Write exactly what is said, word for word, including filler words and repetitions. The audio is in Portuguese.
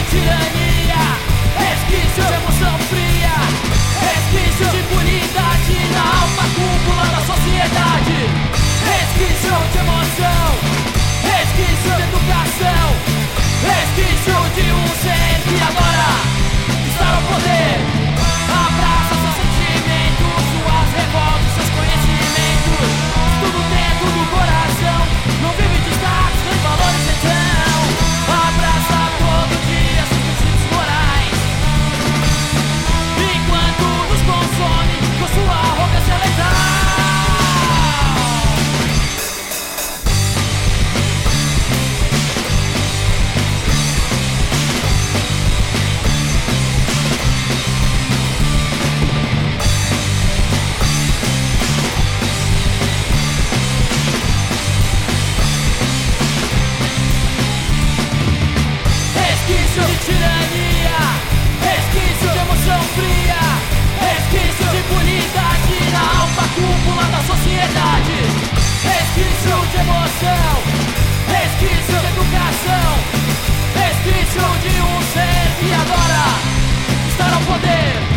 tirania, resquício de emoção fria, resquício de impunidade na alta cúpula da sociedade, resquício de emoção, resquício de educação, resquício de um ser que agora está no poder. Abraça seus sentimentos, suas revoltas, seus conhecimentos, tudo dentro do coração, não vive destaques nem valores então. Abraça todo dia seus princípios morais, enquanto nos consome com sua arrogância letal. Resquício de tirania, resquício de emoção fria, resquício de impunidade na alta cúpula da sociedade, resquício de emoção, resquício de educação, resquício de um ser que agora está no poder.